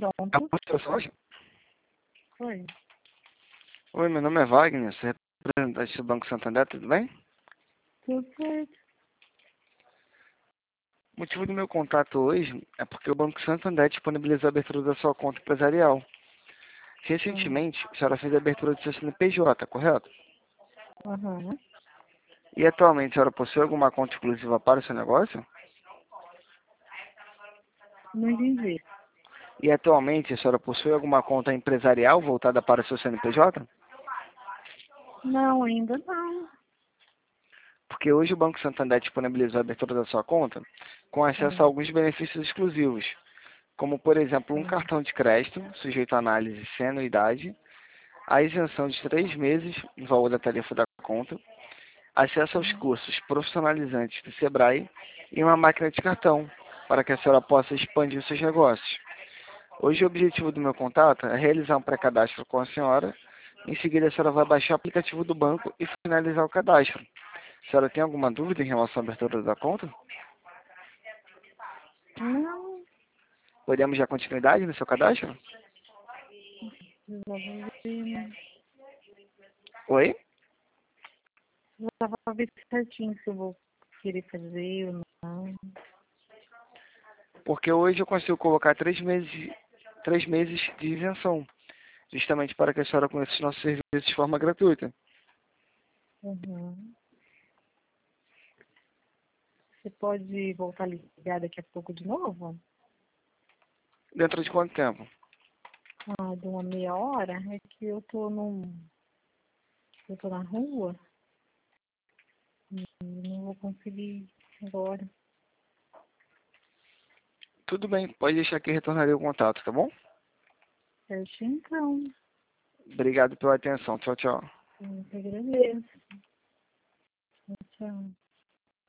Pronto. Oi. Oi, meu nome é Wagner, sou representante do Banco Santander, tudo bem? Tudo certo. O motivo do meu contato hoje é porque o Banco Santander disponibilizou a abertura da sua conta empresarial. Recentemente, a senhora fez a abertura do seu CNPJ, correto? Uhum. E atualmente a senhora possui alguma conta exclusiva para o seu negócio? Não entendi. E atualmente a senhora possui alguma conta empresarial voltada para o seu CNPJ? Não, ainda não. Porque hoje o Banco Santander disponibilizou a abertura da sua conta com acesso a alguns benefícios exclusivos, como, por exemplo, um cartão de crédito, sujeito à análise sem anuidade, a isenção de 3 meses no valor da tarifa da conta, acesso aos cursos profissionalizantes do Sebrae e uma máquina de cartão, para que a senhora possa expandir os seus negócios. Hoje o objetivo do meu contato é realizar um pré-cadastro com a senhora. Em seguida a senhora vai baixar o aplicativo do banco e finalizar o cadastro. A senhora tem alguma dúvida em relação à abertura da conta? Não. Podemos dar continuidade no seu cadastro? Já vou ver. Oi? Já vou ver certinho se eu vou querer fazer ou não. Porque hoje eu consigo colocar 3 meses de isenção, justamente para que a senhora conheça os nossos serviços de forma gratuita. Uhum. Você pode voltar a ligar daqui a pouco de novo? Dentro de quanto tempo? Ah, de uma meia hora? É que eu tô na rua e não vou conseguir agora. Tudo bem, pode deixar que eu retornarei o contato, tá bom? Certinho, então. Obrigado pela atenção. Tchau, tchau. Eu te agradeço. Tchau.